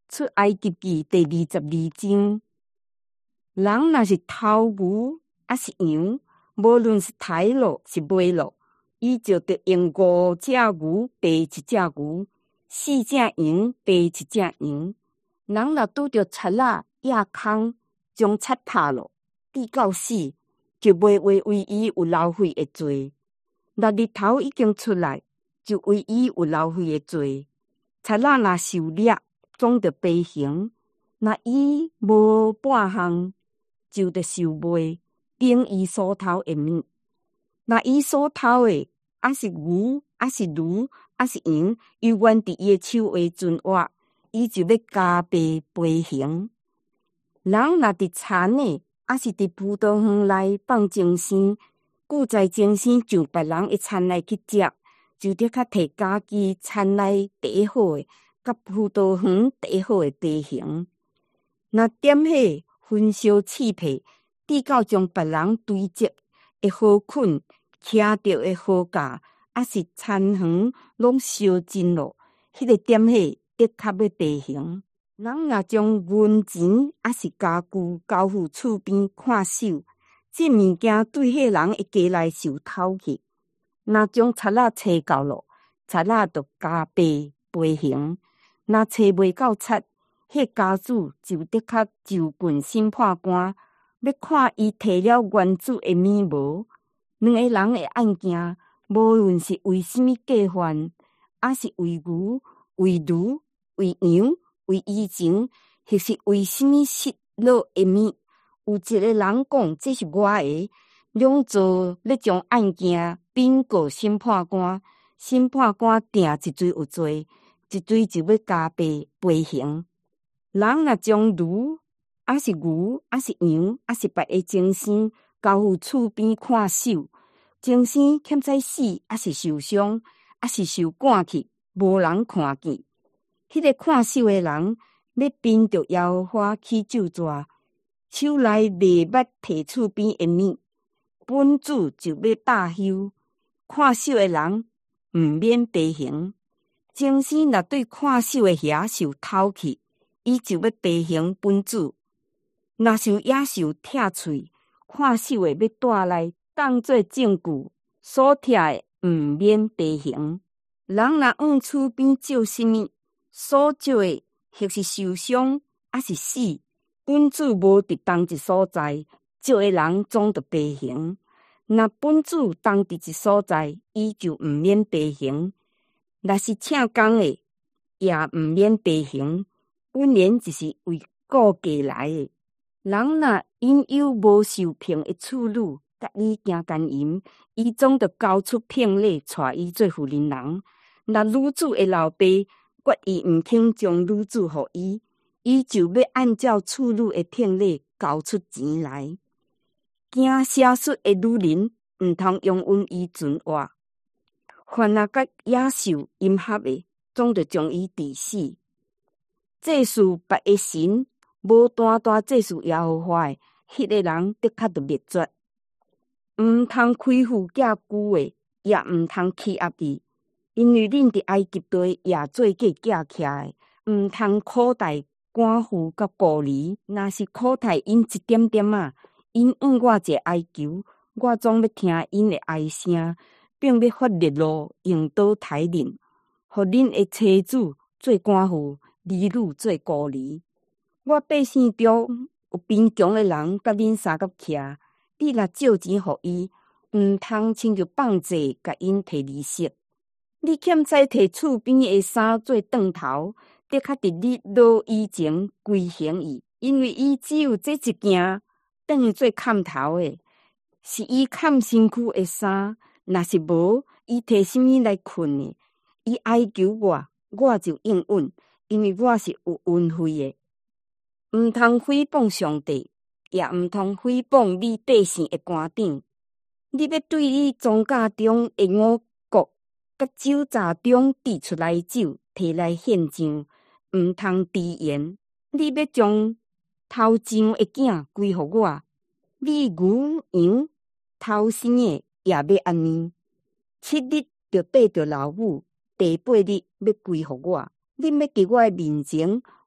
出埃及记第22章。人若是偷牛还是羊，无论是刣落是卖落，伊就得用5只牛赔1只牛，4只羊赔1只羊。人若拄着贼仔压空，将贼拍落，治到死，就袂话为伊有流血的罪。若日头已经出来，就为伊有流血的罪。贼仔若受掠，总得赔刑；若伊无半项，就得受卖，等伊所偷的物。若伊所偷的，还是牛，还是驴，还是羊，又原伫伊的手下存活，伊就要加倍赔刑。人若伫田内，还是伫葡萄园内放精生，故在精生上别人的田内去食，就得较摕家己田内第一好的，甲葡萄园第一好的赔刑。若点火焚烧刺配，直到将别人堆积的好捆、徛着的好架，还是田园拢烧尽咯，迄个点火的确要赔刑。人若将银钱还是家具交付厝边看守，这物件对迄人的家内受偷去，若将贼仔找到咯，贼仔就加倍赔刑；若找袂到贼，迄家主就得较就近审判官，要看伊摕了原主的物无。两个人的案件，无论是为什么计犯，还是为牛、为驴、为羊、为以前，或是为什么失落的物，有一个人讲这是我的，两做要将案件禀告审判官，审判官定一罪有罪，一罪就要加倍赔刑。人若将驴，还是牛，还是羊，还是别的精生交付厝边看守，精生欠在死，还是受伤，还是受赶去，无人看见，迄个看守的人要凭着耶和华起咒詛，手内立捌摕厝边的物，本主就要罢休，看守的人毋免赔刑。精生若对看守的遐受偷去，伊就要赔刑本主。若受野兽拆喙，看守的要带来当作证据，所拆的毋免赔刑。人若往厝边借什么，所借的或是受伤，还是死，本主无伫同一所在，借的人总得赔刑。若本主同伫一所在，伊就毋免赔刑。若是请工的，也毋免赔刑。本然就是为顾家来的。人若因有无受聘的处女，甲伊行奸淫，伊总得交出聘礼，带伊做妇人人。若女子的老爸决意毋肯将女子互伊，伊就要按照处女的聘礼交出钱来。惊写述的女人，毋通容允伊存活。凡若甲野兽淫合的，总得将伊治死。祭祀别的神，无单单祭祀耶和华的，迄个人的确得灭绝。毋通亏负寄居的，也毋通欺压伊，因为恁伫埃及地也做过寄徛的，毋通苦待寡妇甲孤儿。若是苦待因一点点啊，因问我一个哀求，我总要听因的哀声，并要发烈怒，用刀杀恁，互恁的妻子做寡妇，儿女做孤儿。我百姓中有贫穷的人，甲恁相共徛，你若借钱互伊，毋通亲就放济，甲因摕利息。你欠债摕厝边的衫做断头，得较伫你老以前规行伊，因为伊只有这一件当做砍头的，是伊砍身躯的衫。若是无，伊摕什么来困的？伊哀求我，我就应允，因为我是有恩惠的。毋通诽谤上帝，也毋通诽谤你百姓的官长。你要对你庄稼中的五穀，甲酒榨中滴出来酒，摕来献上，毋通迟延。你要将头上的囝归互我，你牛羊头生的也要安尼。7日就缀着老母，第8日要归互我。恁要伫我的面前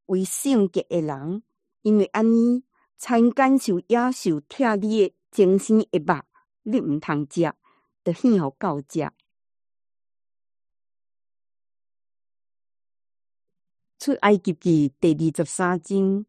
为圣洁的人，因为安尼才感受野兽拆你的精神的肉，你毋通食，着献互狗食。出埃及记第23章，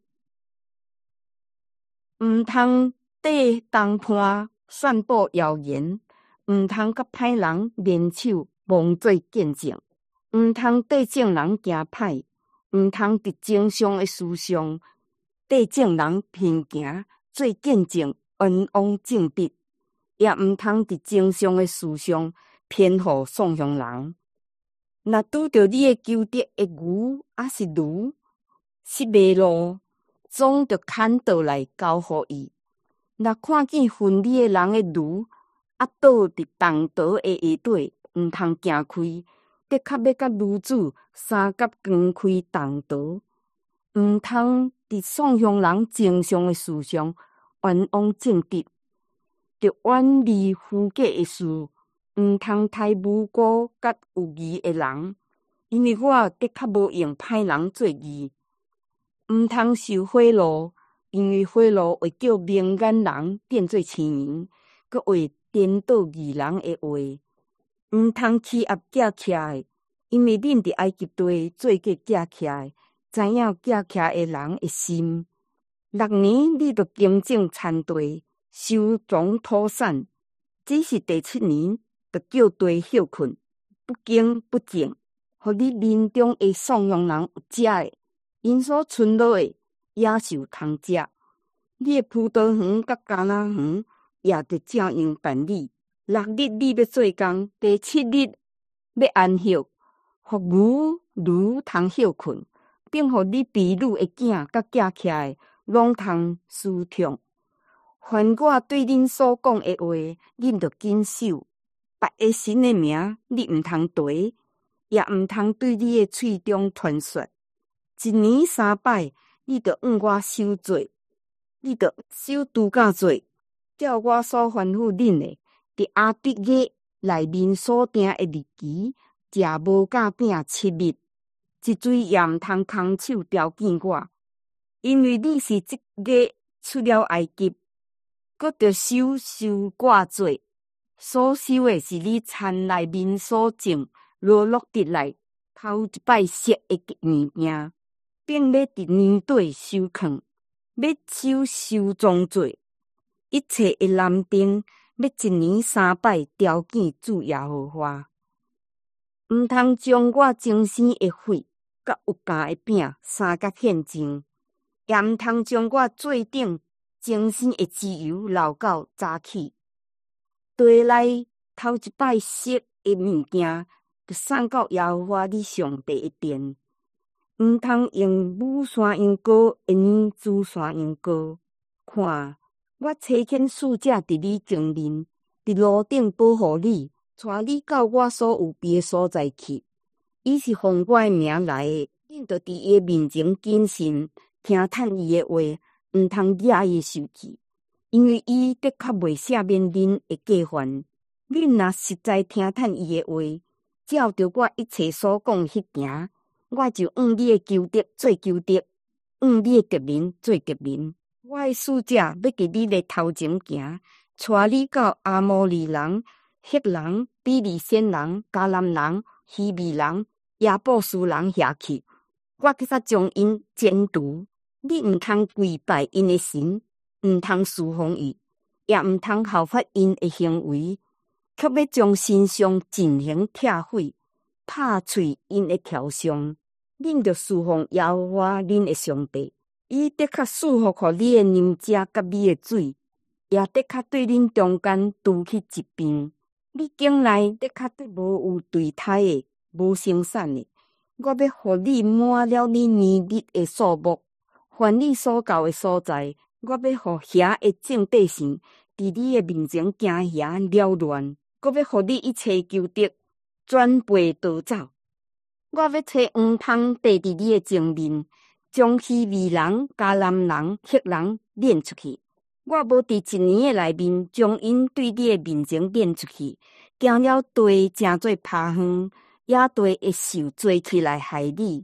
毋通缀同伴散布谣言，毋通甲歹人联手妄做见证，毋通缀正人行歹，毋通伫正常的事上缀正人偏行，做见证冤枉正直，也毋通伫正常的事上偏护送向人。若拄着你的求得的牛还是驴，失迷路，总着牵倒来交互伊。若看见恨你的人的驴，倒伫重刀的下底，毋通行开，得较要甲驴主三角光开重刀，毋通伫送向人正常的事上冤枉正直，着远离虚假的事。毋通刣无辜甲有义的人，因为我得较无用歹人做义。毋通受贿赂，因为贿赂会叫明眼人变做青年，阁会颠倒义人的话。毋通欺压寄徛的，因为恁伫埃及地做过寄徛的，知影寄徛的人的心。6年你着经正田地，收藏土产，只是第7年，着叫地休困，不敬不正，互你面中的送养人有食的，因所存落的野兽通食。你的葡萄园甲橄榄园也着照样办理。6日你要做工，第7日要安息，互牛驴通休困，并互你婢女的囝甲寄徛的拢通舒畅。凡我对恁所讲的话，恁着谨守。别个神的名，你毋通提，也毋通对你的喙中传说。1年3摆，你着向我守罪，你着守度假罪，照我所吩咐恁的，伫阿得月内面所定的日期，食无甲饼7日，一水也毋通空手条见我，因为你是即月出了埃及，阁着受挂罪。所收的是你田内面所种落得来头一摆熟的物件，并要伫年底收藏，要收藏罪。一切的男丁要1年3摆条件主耶和华。毋通将我精生的血甲有价的饼三角献净，也毋通将我最顶精生的脂油留到早起。地内头一摆熟的物件，就送到耶和华你上帝的殿。毋通用母山羊羔的年猪山羊羔。看，我差遣使者伫你前面，伫路顶保护你，带你到我所有避的所在去。伊是奉我的名来的，恁着伫伊的面前谨慎，听趁伊的话，毋通惹伊生气。因为伊的确袂赦免恁的过犯，恁若实在听趁伊的话，照着我一切所讲迄行，我就用你的求得做求得，用你的革命做革命。我的使者要伫你的头前行，带你到阿摩利人、赫人、比利先人、迦南人、希未人、亚布斯人遐去。我搁较将因剪除，你毋通跪拜因的神。毋通侍奉伊，也毋通效法因的行为，却要将身上进行拆毁，拍碎因的条上。恁着侍奉耶和华恁的上帝，伊的确赐福互你的牛食甲米的水，也的确对恁中间除去疾病。你境内的确对无有对胎的、无生产的，我要互你满了你年日的数目，凡你所到的所在。我要互遐的正百姓伫你的面前惊遐缭乱，我要互你一切求得转背逃走。我要找黄蜂爬伫你的前面，将希未人、迦南人、赫人撵出去。我无伫1年的内面将因对你的面前撵出去，惊了地诚做拍荒，野地的兽追起来害你。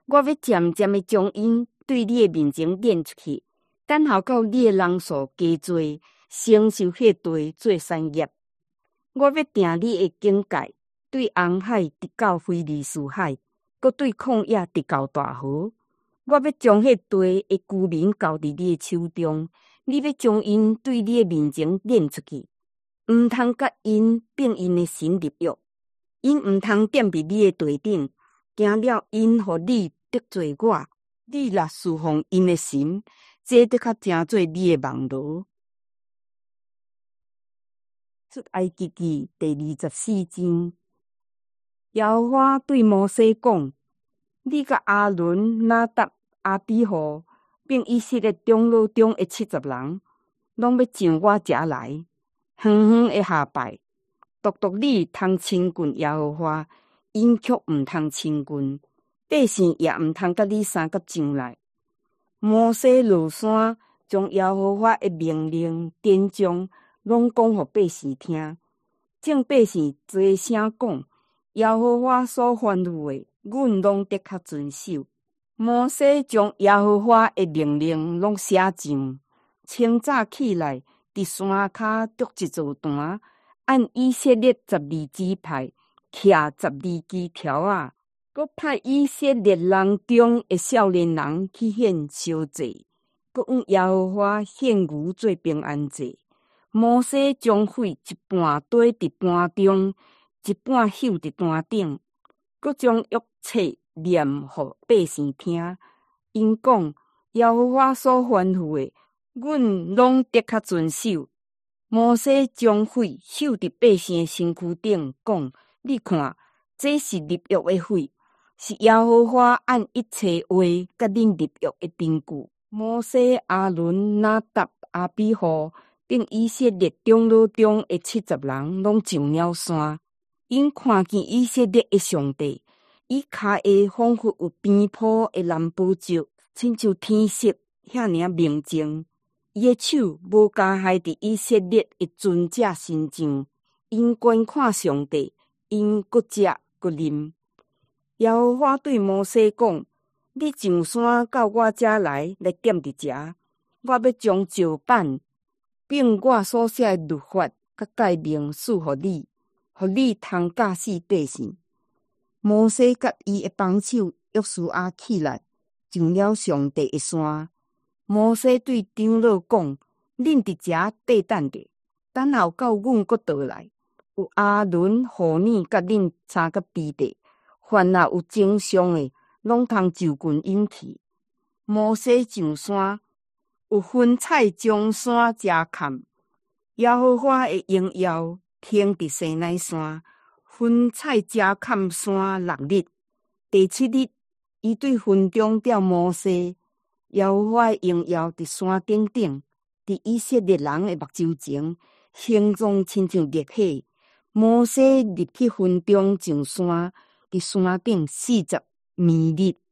我要渐渐的将因对你的面前撵出去，等候到你的人数加多，承受迄地做产业。我要定你的境界，对红海直到非利士海，搁对旷野直到大河。我要将迄地的居民交伫你的手中，你要将因对你的面前撵出去，毋通甲因并因的神立约，因毋通踮伫你的地顶，惊了因互你得罪我。你若侍奉因的神，这得较正做你的网罗。出埃及记第24章，耶和华对摩西讲：你甲阿伦、拿答、阿比户，并以色列长老中的70人，拢要上我遮来，远远的下拜。独独你通亲近耶和华，因却毋通亲近，百姓也毋通甲你三角上来。摩西落山，将耶和华的命令典章，拢讲互百姓听。众百姓做声讲：耶和华所吩咐的，阮拢得较遵守。摩西将耶和华的命令拢写上，清早起来，伫山骹筑一座坛，按以色列12支派徛12支条仔，佮派以色列人中的少年人去献烧祭，佮用耶和华献牛做平安祭。摩西将血一半堆伫坛中，一半朽伫坛顶，佮将约册念互百姓听。因讲耶和华所吩咐的，阮拢得较遵守。摩西将血朽伫百姓的身躯顶，讲：你看，这是立约的血，是耶和华按一切话甲恁立约的凭据。摩西、阿伦、拿答、阿比户，并以色列长老中的70人，拢上了山。因看见以色列的上帝，伊骹下仿佛有边坡的蓝宝石，亲像天色遐尔明净。伊的手无加害伫以色列的尊者身上，因观看上帝，因搁食搁啉。耶和华对摩西讲：你上山到我遮来踮伫遮，我要将石板并我所写的律法甲诫命赐互你，互你通教示百姓。摩西甲伊的帮手约书亚起来，上了上帝的山。摩西对长老讲：恁伫遮缀等者，等候到阮搁倒来。有阿伦、互尼甲恁三个逼弟，凡若有征伤的，拢通就近因去。摩西上山，有云彩将山遮盖。耶和华的荣耀停伫西奈山，云彩遮盖山6日。第7日，伊对云中调摩西。耶和华的荣耀伫山顶顶，伫以色列人的目睭前，形状亲像烈火。摩西入去云中上山，伫山顶40暝日。